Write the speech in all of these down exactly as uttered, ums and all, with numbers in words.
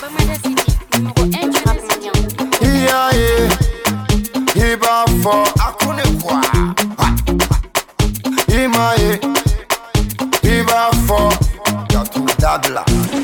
Yeah, yeah. Iba for akune kwa. Ima ye. Iba for Yatu Dagla.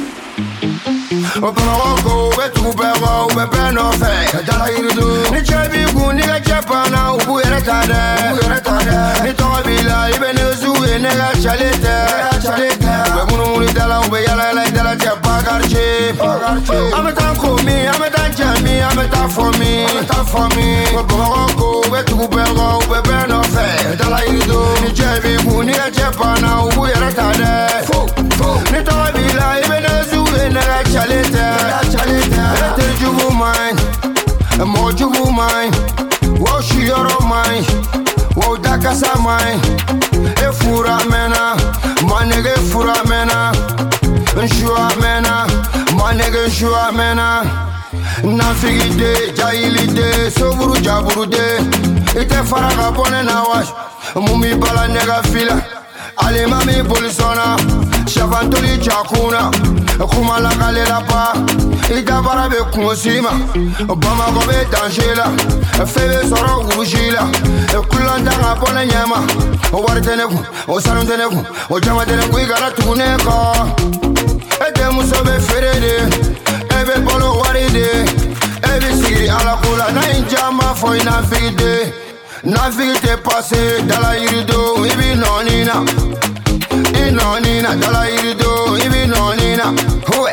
Oparoko wetu bego bebe no fe. Dala iridu. Ni chebi ku ni ga chapana ubu yere tade. Ubu yere tade. Ni tobila ibe nezu ene ga chalete. Chalete. Ube munu munu dala ube yala yala dala chapa garche. Ameta komi, ameta jami, ameta for me, ameta for me. Oparoko wetu bego bebe no fe. Dala iridu. Ni chebi ku ni ga chapana ubu yere tade. Ni tobila ibe nezu ene ga chalete. Let you mine, a more you mine. What she your mine, what Dakasa mine. A fura mena, manege fura mena, and sure mena, manege sure mena. Nafigi de, Jaili de, Soburu Jaburu de. Ite faraga pone na wash, Mumi bala nega fila. Ale mami polisona, Shavantoli chakuna. Kuma la kale la pa, ita bara be kumusima. Bama go be danjela, febe soro ujila. Kulanda ngapona nyama, wari teneku, o salon teneku, o jama teneku igara tuneko. Ete musobe ferede, ebe polo waride, ebe sigiri ala kula na injama fo ina figide. Na figide passe dala irido, ibi nonina. Inonina, dala irido, ibi nonina. Huwe.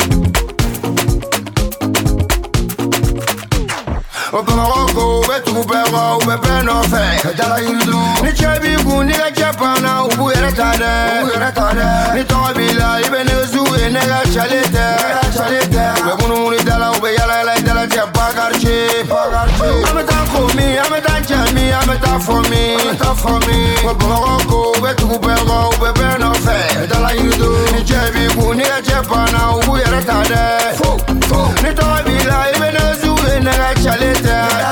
Oparoko wetu bego bebe no fe. Dala irido. Ni chebi ku ni ga chapana ubu yere tade. Ubu yere tade. Ni tobila ibe nezu ene ga chalete. Chalete. Ube munu munu dala ube yala yala dala chapa garche. Ameta komi, ameta jami, ameta for me, ameta for me. Oparoko wetu bego bebe no fe. Dala irido. Ni chebi ku ni ga chapana ubu yere tade. Ni tobila ibe nezu ene ga chalete.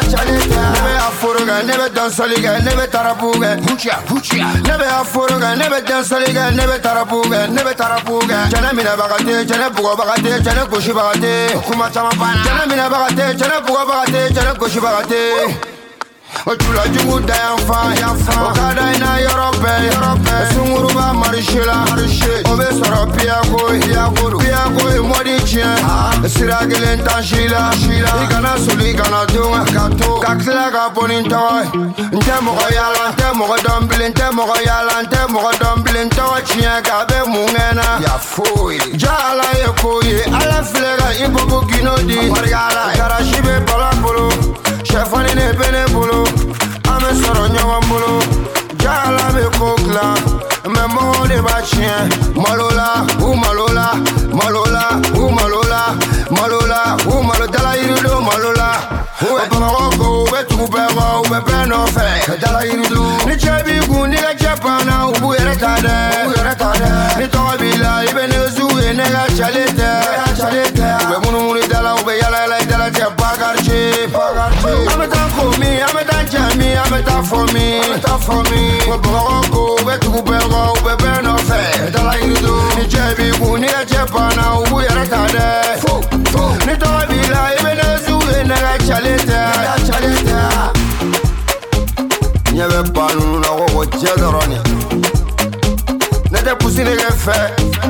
Nebe afuruga, nebe dansoliga, nebe tarapuga. Hucha, hucha. Nebe afuruga, nebe dansoliga, nebe tarapuga, nebe tarapuga. Jana mina bagate, jana pugo bagate, jana kushi bagate. Kuma chama pana. Jana mina bagate, jana pugo bagate, jana kushi bagate. Ochula jugu da yanfa, yanfa. Okada ina Europe, Europe. Sunguruba marishila, marishi. Obe soro piyako, piyako, piyako modi chien. Siragile ntashila, shila. Igana suli, igana dunga, kato. Kaksila kaponi ntoy. Nte mogo yala, nte mogo dombili, nte mogo yala, nte mogo dombili. Ntoy chien kabe mungena. Ya foy. Jala ye koye, ala filega impopo ginodi. Marigala, karashibe palapolo. Chefani ne pene bolo, ame soro nyawa bolo. Jala be kokla, me mo de ba chien. Malola, u malola, malola, u malola, malola, u malola. Dala irido malola. Oparoko wetu bego bebe no fe. Dala irido. Ni chebi ku ni ga chapana ubu yere tade. Ubu yere tade. Ni tobila ibe nezu ene ga chalete. Chalete. Ube munu munu dala ube yala yala dala chapa garche. Ameta komi, ameta jami, ameta for me, ameta for me. Oparoko wetu bego bebe no fe. Dala irido. Ni chebi ku ni ga chapana ubu yere tade. Ni tobila ibe nezu ene ga chalete. Chalete. Nyebe panu na wo jedoroni. Nete pusi ne ge fe.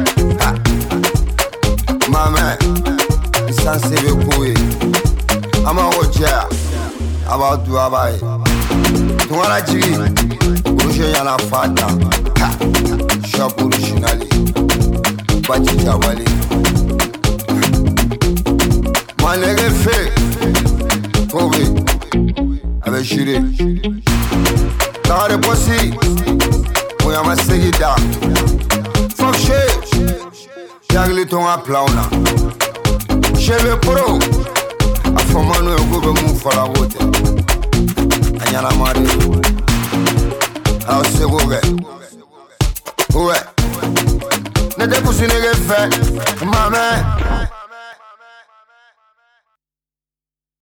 Mama, isanse be kuyi. Ama wo jea. Aba du abai. Tuwala jigi. Urushe yana fata. Ha. Shop originally. Bachi jawali. Manege fe. Kobe. Abe shire. Tare posi. Moya masegi da. Fuck shit. Jagli tonga plauna. Cheve pro. Afomano yo go mu fala wote. Anyala mari. Aw segoge. Uwe. Ne de kusine ge fe. Mama.